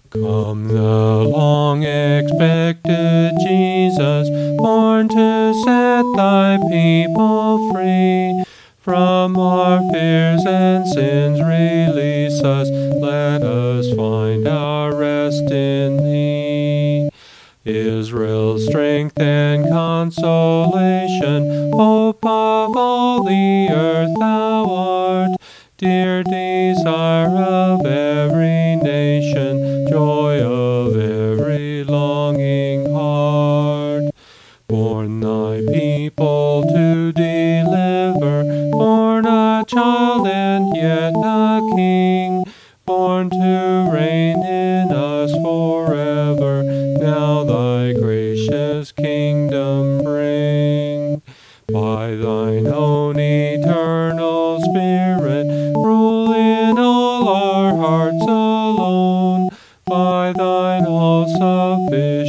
Come the long-expected Jesus, born to set thy people free. From our fears and sins release us, let us find our rest in thee. Israel's strength and consolation, hope of all the earth thou art, dear desire of every nation, joy of every longing heart. Born thy people to deliver, born a child and yet a king, born to reign in us forever, now thy gracious kingdom bring. By thine own eternal Spirit, rule in all our hearts alone, by thine all-sufficient